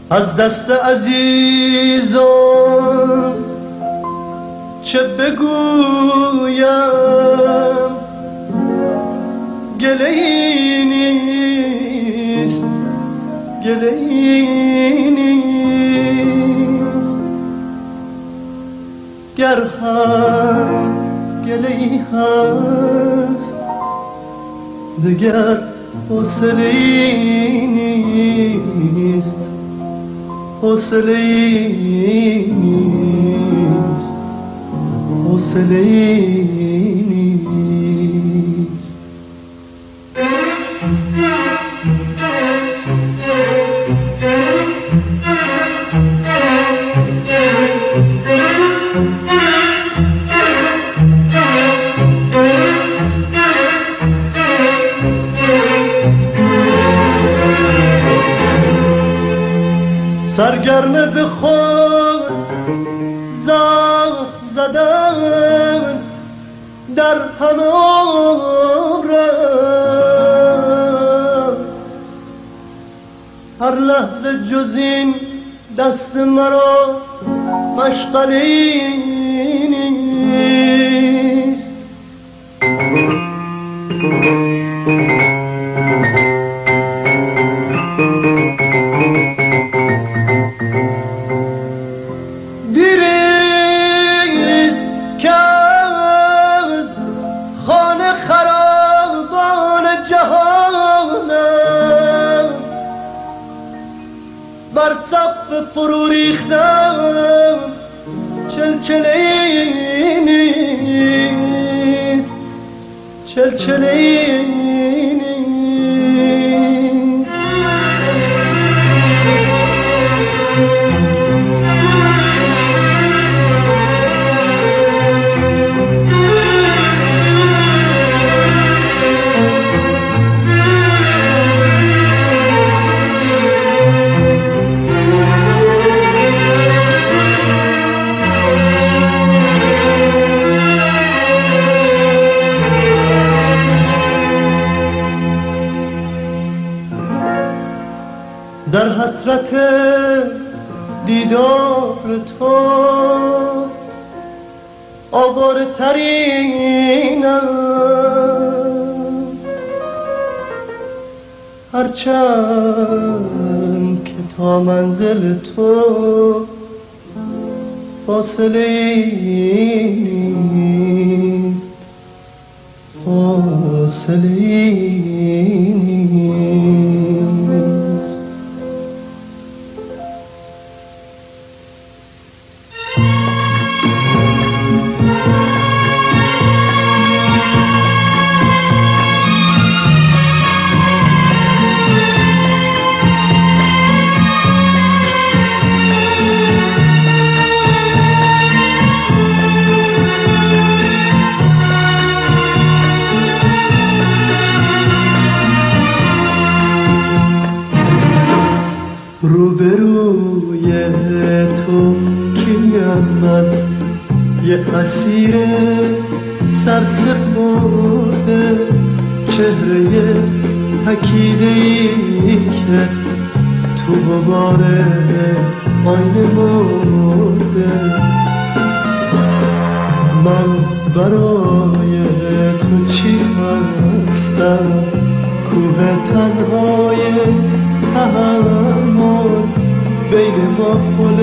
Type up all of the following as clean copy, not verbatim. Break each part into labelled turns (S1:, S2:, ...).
S1: از دست عزیزم چه بگویم، گله‌ای نیست، گله‌ای نیست. گر هم گله‌ای هست دگر حوصله‌ای نیست، حوصله‌ای نیست، حوصله‌ای نیست. سرگرم به خود زخم زدن در همه عمرم، هر لحظه جز این دست مرا مشغله‌ای نیست. بر سقف فرو ریختم چلچله‌ای نیست، چلچله‌ای نیست. در حسرت دیدار تو آواره ترینم، هرچند که تا منزل تو فاصله نیست، فاصله نیست. روبروی تو کیم من، یه اسیر سرسپرده، چهره تکیده‌ای که تو غبار آینه مرده. من برای تو چی هستم؟ کوه تنهای تحمل، بین ما پل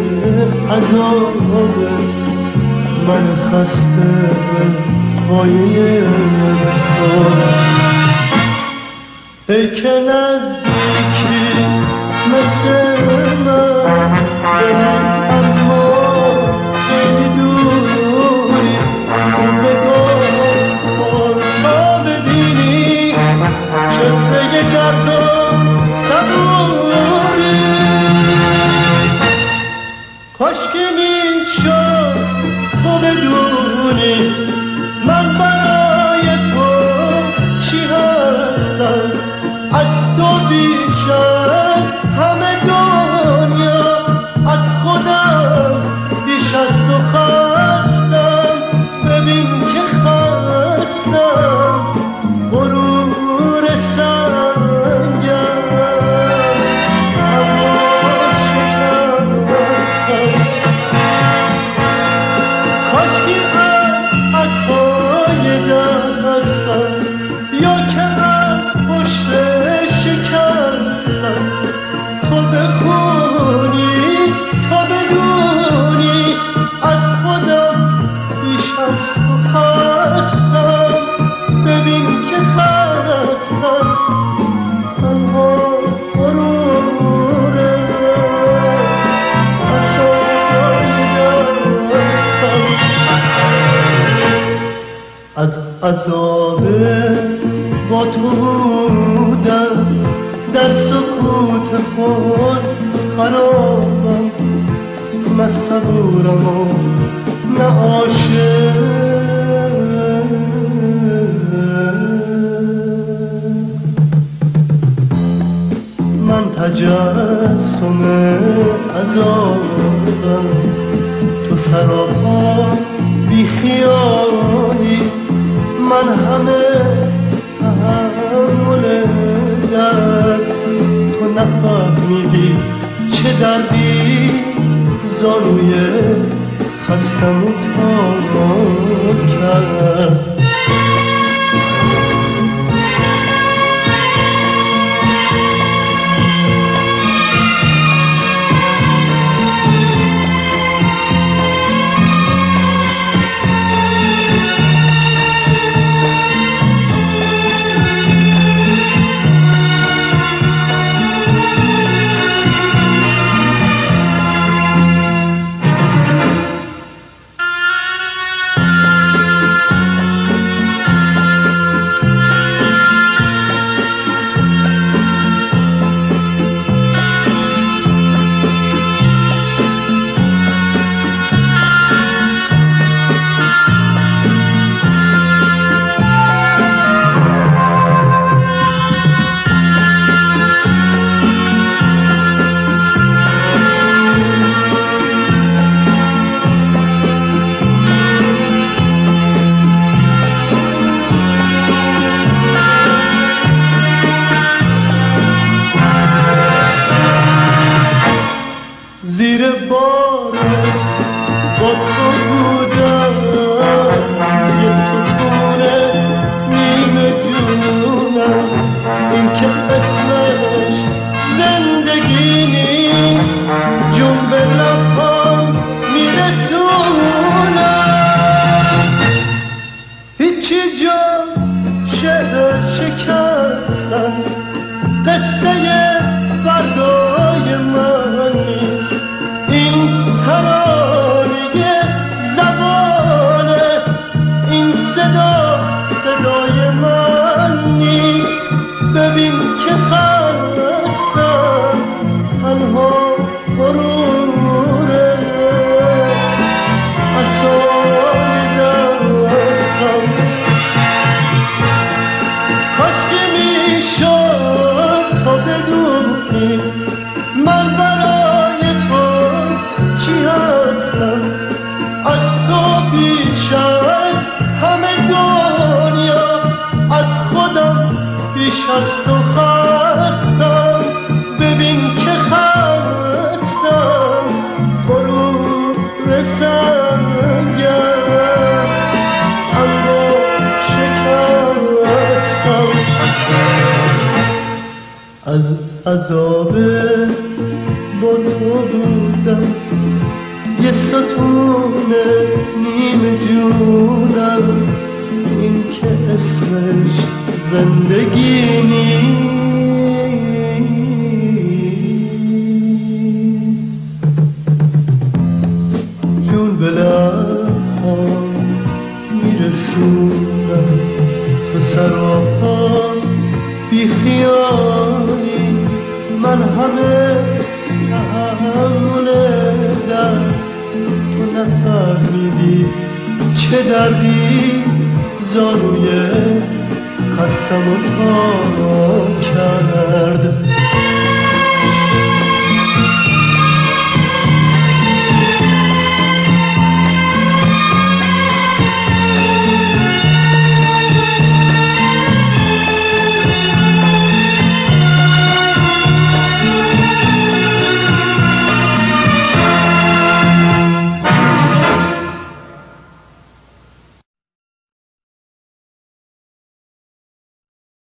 S1: عذابه، من خسته پایه کار. ای که نزدیکی مثل من ببین، اما خیلی دوری، خوب نگاه کن تا ببینی چهره گرد و صبوری. کاش که میشد تو بدونی من برای تو چی هستم، از تو بیش از همه دنیا، از خودم بیش از تو خستم. ببین که خستم، غرور سنگم، اما عذاب با تو بودم، در سکوت خود خرابم، نه صبورم و نه عاشق. من تجسم عذابم، تو سراپا بی خیالی، من همه تحمل درد، تو نفهمیدی چه دردی زانوی خستم و تاب کرد. زیر بار با تو بودم، یه ستون نیمه جونم، این که اسمش زندگی نیست، جون به لبام میرسونم. هیچی جز شعر شکستن، قصه فردای من نیست، این ترانه زبانه، این صدا صدای من نیست. ببین که خستم، تنها غروره، عصای دستم. کاش که میشد تو بدونی من برای تو چی هستم، از تو بیش از همه دنیا، از خودم بیش از تو خستم. ببین که خستم، غرور سنگم، اما شکستم. از عذاب با تو بودم، یه ستون نیمه جونم، این که اسمش زندگی نیست. جون به لب‌هام میرسونم، تو سراپا بی خیالی، من همه تحمل درد، تو نفهمیدی چه دردی زانوی خستم و تا کرد.